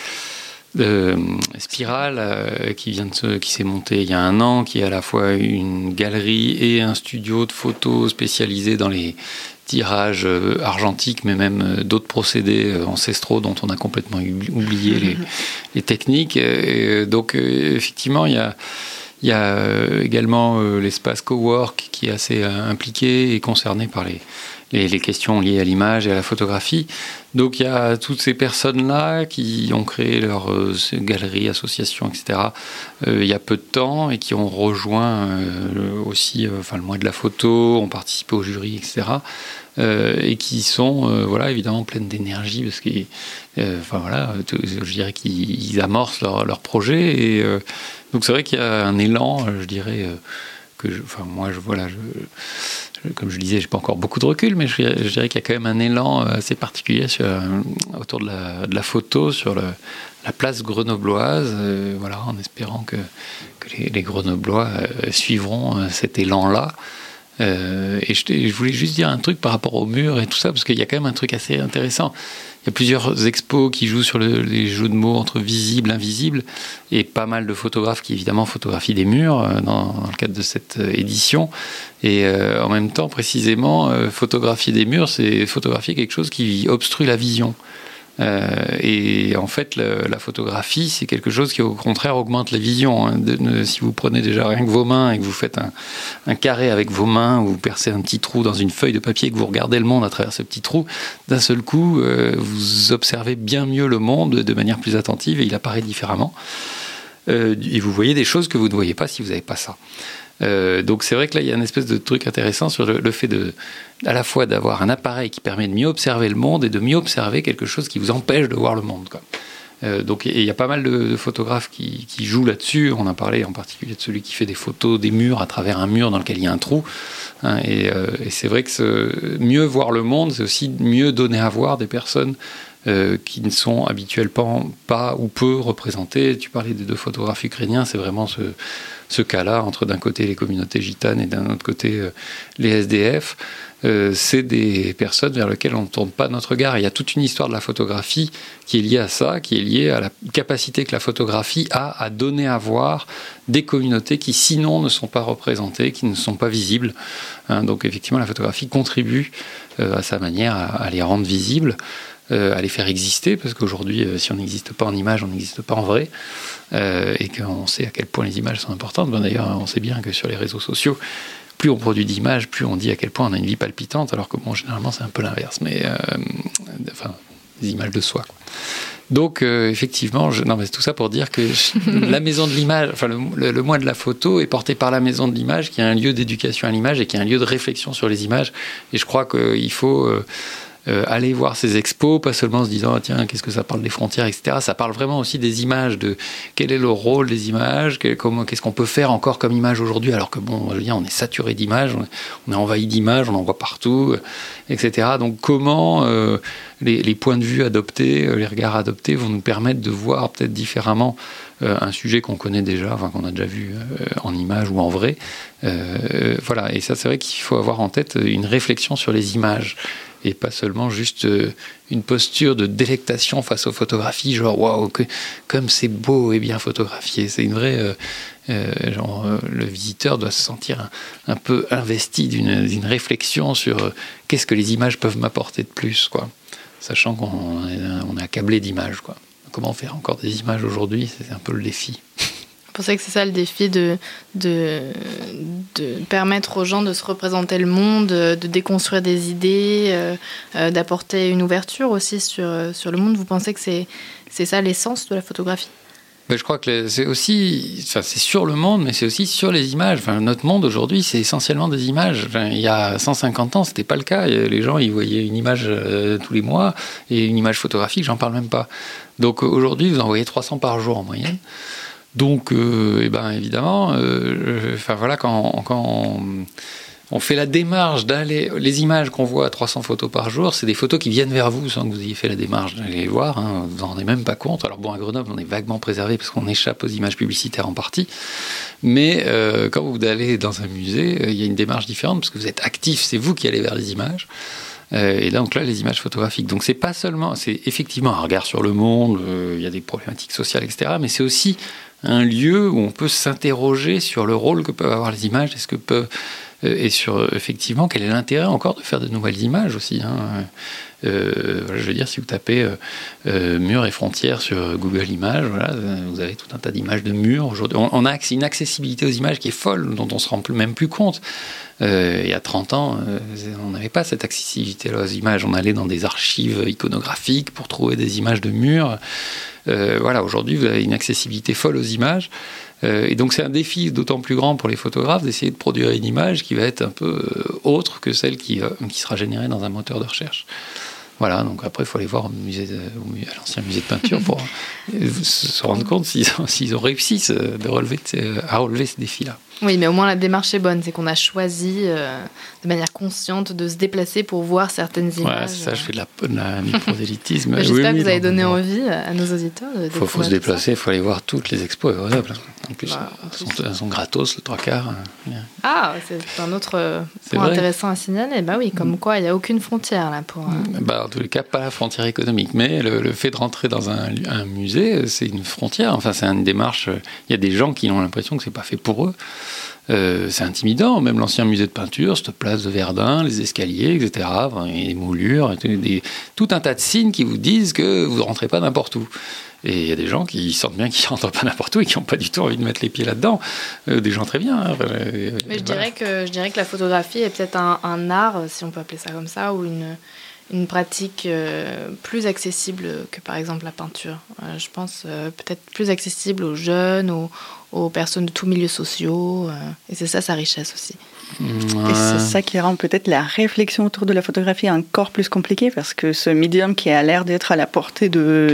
Spirale qui s'est montée il y a un an, qui est à la fois une galerie et un studio de photos spécialisé dans les tirages argentiques, mais même d'autres procédés ancestraux dont on a complètement oublié les techniques. Et donc, effectivement, il y a également l'espace Cowork qui est assez impliqué et concerné par les questions liées à l'image et à la photographie. Donc il y a toutes ces personnes-là qui ont créé leurs galeries, associations, etc. Il y a peu de temps et qui ont rejoint aussi le mois de la photo, ont participé au jury, etc. Et qui sont évidemment pleines d'énergie parce que je dirais qu'ils amorcent leur projet et donc c'est vrai qu'il y a un élan, je dirais comme je disais, j'ai pas encore beaucoup de recul, mais je dirais qu'il y a quand même un élan assez particulier autour de la photo sur la place grenobloise, en espérant que les Grenoblois suivront cet élan-là. Et je voulais juste dire un truc par rapport au mur et tout ça, parce qu'il y a quand même un truc assez intéressant. Il y a plusieurs expos qui jouent sur les jeux de mots entre visible, invisible, et pas mal de photographes qui évidemment photographient des murs dans le cadre de cette édition. Et en même temps, précisément, photographier des murs, c'est photographier quelque chose qui obstrue la vision. Et en fait, la photographie, c'est quelque chose qui, au contraire, augmente la vision. Hein. Si vous prenez déjà rien que vos mains et que vous faites un carré avec vos mains, ou vous percez un petit trou dans une feuille de papier et que vous regardez le monde à travers ce petit trou, d'un seul coup, vous observez bien mieux le monde de manière plus attentive et il apparaît différemment. Et vous voyez des choses que vous ne voyez pas si vous n'avez pas ça. Donc c'est vrai que là il y a une espèce de truc intéressant sur le fait à la fois d'avoir un appareil qui permet de mieux observer le monde et de mieux observer quelque chose qui vous empêche de voir le monde, quoi. Donc il y a pas mal de photographes qui jouent là-dessus. On a parlé en particulier de celui qui fait des photos des murs à travers un mur dans lequel il y a un trou, hein, et c'est vrai que mieux voir le monde, c'est aussi mieux donner à voir des personnes qui ne sont habituellement pas ou peu représentées. Tu parlais des 2 photographes ukrainiens, c'est vraiment ce cas-là, entre d'un côté les communautés gitanes et d'un autre côté les SDF. C'est des personnes vers lesquelles on ne tourne pas notre regard. Il y a toute une histoire de la photographie qui est liée à ça, qui est liée à la capacité que la photographie a à donner à voir des communautés qui sinon ne sont pas représentées, qui ne sont pas visibles. Hein, donc effectivement, la photographie contribue à sa manière à les rendre visibles, à les faire exister, parce qu'aujourd'hui, si on n'existe pas en image, on n'existe pas en vrai, et qu'on sait à quel point les images sont importantes. Ben, d'ailleurs, on sait bien que sur les réseaux sociaux, plus on produit d'images, plus on dit à quel point on a une vie palpitante, alors que bon, généralement c'est un peu l'inverse, mais enfin, des images de soi, quoi. Donc effectivement, non, mais c'est tout ça pour dire que la maison de l'image, enfin le mois de la photo est porté par la maison de l'image, qui est un lieu d'éducation à l'image et qui est un lieu de réflexion sur les images. Et je crois qu'il faut aller voir ces expos, pas seulement en se disant tiens, qu'est-ce que ça parle des frontières, etc. Ça parle vraiment aussi des images, de quel est le rôle des images, qu'est-ce qu'on peut faire encore comme image aujourd'hui, alors que bon, je veux dire, on est saturé d'images, on est envahi d'images, on en voit partout, etc. Donc comment les points de vue adoptés, les regards adoptés vont nous permettre de voir peut-être différemment un sujet qu'on connaît déjà, enfin qu'on a déjà vu en image ou en vrai. Voilà, et ça c'est vrai qu'il faut avoir en tête une réflexion sur les images, et pas seulement juste une posture de délectation face aux photographies, genre waouh, comme c'est beau et bien photographié. C'est une vraie le visiteur doit se sentir un peu investi d'une réflexion sur qu'est-ce que les images peuvent m'apporter de plus, quoi. Sachant qu'on est accablé d'images, quoi. Comment faire encore des images aujourd'hui, c'est un peu le défi. Je pensais que c'est ça le défi, de permettre aux gens de se représenter le monde, de déconstruire des idées, d'apporter une ouverture aussi sur le monde. Vous pensez que c'est ça l'essence de la photographie ? Ben, je crois que c'est aussi, enfin, c'est sur le monde, mais c'est aussi sur les images. Enfin, notre monde aujourd'hui, c'est essentiellement des images. Enfin, il y a 150 ans, c'était pas le cas. Les gens, ils voyaient une image tous les mois, et une image photographique, j'en parle même pas. Donc aujourd'hui, vous en voyez 300 par jour en moyenne. Donc, eh ben, évidemment, enfin voilà, quand on fait la démarche d'aller, les images qu'on voit à 300 photos par jour, c'est des photos qui viennent vers vous sans que vous ayez fait la démarche d'aller les voir, hein, vous n'en rendez même pas compte. Alors bon, à Grenoble, on est vaguement préservé parce qu'on échappe aux images publicitaires en partie, mais quand vous allez dans un musée, il y a une démarche différente parce que vous êtes actif, c'est vous qui allez vers les images. Et donc là, les images photographiques. Donc c'est pas seulement, c'est effectivement un regard sur le monde, il y a des problématiques sociales, etc., mais c'est aussi un lieu où on peut s'interroger sur le rôle que peuvent avoir les images, et sur effectivement quel est l'intérêt encore de faire de nouvelles images aussi, hein. Je veux dire, si vous tapez murs et frontières sur Google Images, voilà, vous avez tout un tas d'images de murs aujourd'hui. On a une accessibilité aux images qui est folle, dont on ne se rend même plus compte. Il y a 30 ans, on n'avait pas cette accessibilité-là aux images. On allait dans des archives iconographiques pour trouver des images de murs. Voilà, aujourd'hui, vous avez une accessibilité folle aux images. Et donc c'est un défi d'autant plus grand pour les photographes d'essayer de produire une image qui va être un peu autre que celle qui sera générée dans un moteur de recherche. Voilà, donc après il faut aller voir à l'ancien musée de peinture pour se rendre compte s'ils ont réussi à relever ce défi-là. Oui, mais au moins la démarche est bonne, c'est qu'on a choisi de manière consciente de se déplacer pour voir certaines images. Ouais, c'est ça, je fais de la microdélitisme. J'espère que vous avez donné envie à nos auditeurs. Il faut se déplacer, il faut aller voir toutes les expos à Grenoble. En plus, elles sont gratos, le 3/4. Ah, c'est un autre point intéressant à signaler. Bah oui, comme quoi il n'y a aucune frontière là pour. En tous les cas, pas la frontière économique, mais le fait de rentrer dans un musée, c'est une frontière. Enfin, c'est une démarche. Il y a des gens qui ont l'impression que c'est pas fait pour eux. c'est intimidant. Même l'ancien musée de peinture, cette place de Verdun, les escaliers, etc., enfin, les moulures, tout un tas de signes qui vous disent que vous ne rentrez pas n'importe où. Et il y a des gens qui sentent bien qu'ils ne rentrent pas n'importe où et qui n'ont pas du tout envie de mettre les pieds là-dedans. Des gens très bien. Hein. Mais je dirais que la photographie est peut-être un art, si on peut appeler ça comme ça, ou une pratique plus accessible que par exemple la peinture. Je pense peut-être plus accessible aux jeunes, aux personnes de tous milieux sociaux. Et c'est ça sa richesse aussi. Et c'est ça qui rend peut-être la réflexion autour de la photographie encore plus compliquée, parce que ce médium qui a l'air d'être à la portée de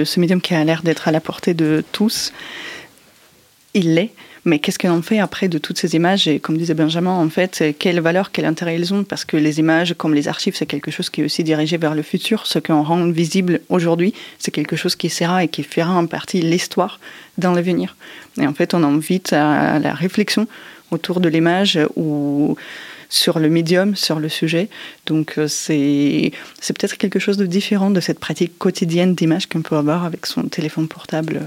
tous, il l'est. Mais qu'est-ce qu'on en fait après de toutes ces images? Et comme disait Benjamin, en fait, quelle valeur, quel intérêt ils ont? Parce que les images, comme les archives, c'est quelque chose qui est aussi dirigé vers le futur. Ce qu'on rend visible aujourd'hui, c'est quelque chose qui sera et qui fera en partie l'histoire dans l'avenir. Et en fait, on invite à la réflexion autour de l'image ou sur le médium, sur le sujet. Donc c'est peut-être quelque chose de différent de cette pratique quotidienne d'image qu'on peut avoir avec son téléphone portable.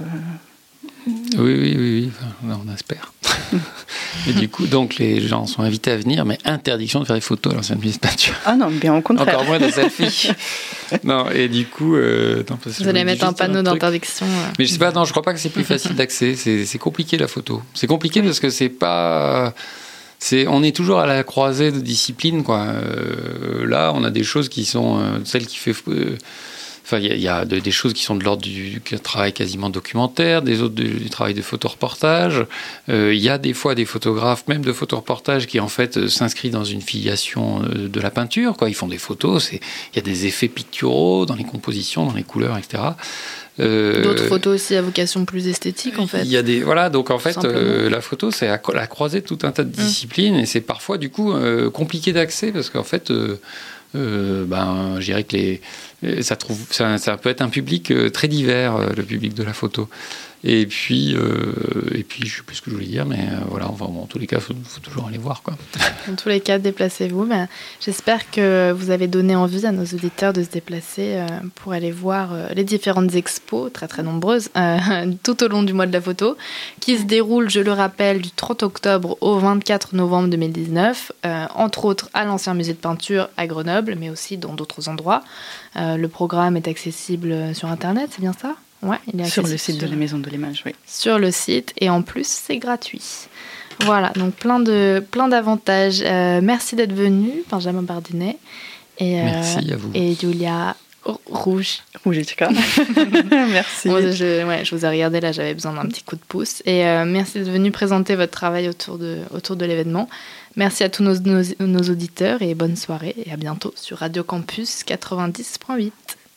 Oui. Enfin, on espère. Et du coup, donc, les gens sont invités à venir, mais interdiction de faire des photos à l'ancienne musée de peinture. Ah non, bien au contraire. Encore moins des selfies. Non, et du coup... Vous allez mettre un panneau d'interdiction. Mais je sais pas, non, je crois pas que c'est plus facile d'accès. C'est compliqué, la photo. C'est compliqué parce que c'est pas... on est toujours à la croisée de disciplines, quoi. Là, on a des choses qui sont celles qui fait... Enfin, il y a des choses qui sont de l'ordre du travail quasiment documentaire, des autres du travail de photoreportage. Il y a des fois des photographes, même de photoreportage, qui en fait s'inscrivent dans une filiation de la peinture, quoi. Ils font des photos, il y a des effets picturaux dans les compositions, dans les couleurs, etc. D'autres photos aussi à vocation plus esthétique, en fait. Il y a donc en fait, la photo, c'est à la croisée de tout un tas de disciplines, et c'est parfois du coup compliqué d'accès parce qu'en fait, je dirais que ça peut être un public très divers, le public de la photo. Et puis, je sais plus ce que je voulais dire, mais voilà, enfin, bon, en tous les cas, il faut toujours aller voir, quoi. En tous les cas, déplacez-vous. Mais j'espère que vous avez donné envie à nos auditeurs de se déplacer pour aller voir les différentes expos, très très nombreuses, tout au long du mois de la photo, qui se déroulent, je le rappelle, du 30 octobre au 24 novembre 2019, entre autres à l'Ancien Musée de Peinture à Grenoble, mais aussi dans d'autres endroits. Le programme est accessible sur Internet, c'est bien ça ? Ouais, il est sur le site de la Maison de l'Image, oui. Sur le site, et en plus, c'est gratuit. Voilà, donc plein d'avantages. Merci d'être venu, Benjamin Bardinet. Merci à vous. Et Julia Rougichka. Merci. Bon, je vous ai regardé, là, j'avais besoin d'un petit coup de pouce. Et merci d'être venu présenter votre travail autour de l'événement. Merci à tous nos auditeurs et bonne soirée. Et à bientôt sur Radio Campus 90.8.